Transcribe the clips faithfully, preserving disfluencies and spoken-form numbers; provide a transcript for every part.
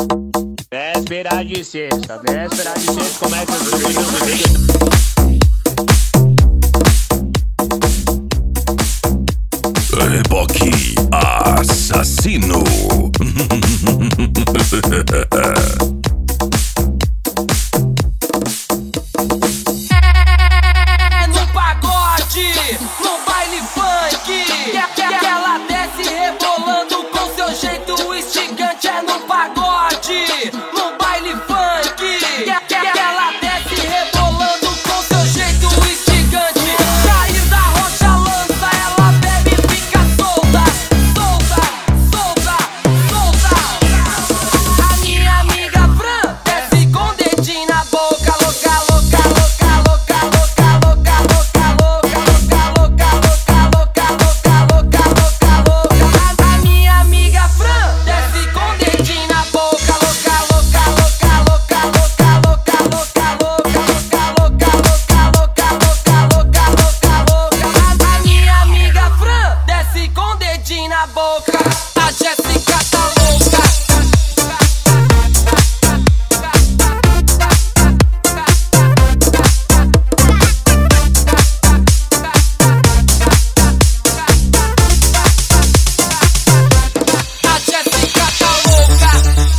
Véspera de sexta, véspera de sexta, começa o Reboque assassino. É no pagode, no baile funk, que, que, que ela desce rebolando com seu jeito instigante. É no pagode, no baile funk, que, que, que ela desce rebolando com seu jeito instigante. Jair da Rocha lança, ela bebe e fica solta, solta, solta, solta. A minha amiga Fran desce com o dedinho na boca, louca, louca, louca, louca, louca, louca, louca, louca, louca, louca, louca, louca, louca, louca, louca. A minha amiga Fran desce com o dedinho na boca, louca, louca, louca, louca, louca, louca, louca, louca, louca, louca, louca, louca, louca, louca, louca. A minha amiga Fran desce com o dedinho na boca. A Jéssica tá louca. A Jéssica tá louca.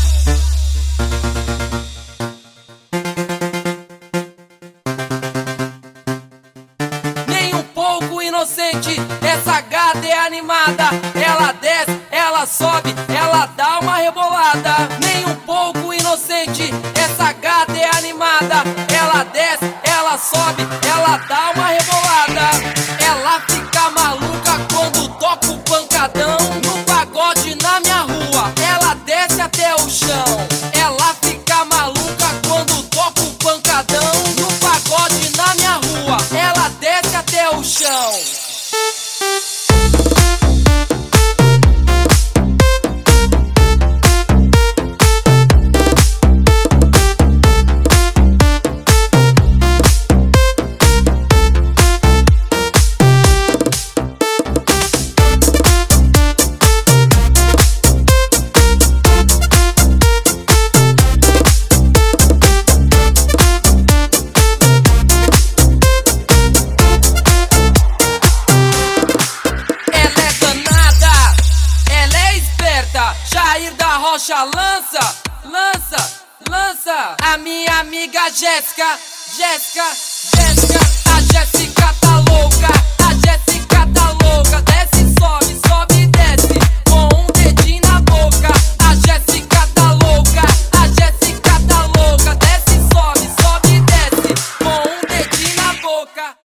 Nem um pouco inocente, essa gata é animada. Ela desce, ela sobe, ela dá uma rebolada. Nem um pouco inocente, essa gata é animada. Ela desce, ela sobe, ela dá uma rebolada. Ela fica maluca quando toca o pancadão. No pagode na minha rua, ela desce até o chão. Ela fica maluca quando toca o pancadão. No pagode na minha rua, ela desce até o chão. Ela é danada, ela é esperta. Jair da Rocha lança, lança, lança. A minha amiga Jéssica, Jéssica, Jéssica. A Jéssica tá louca.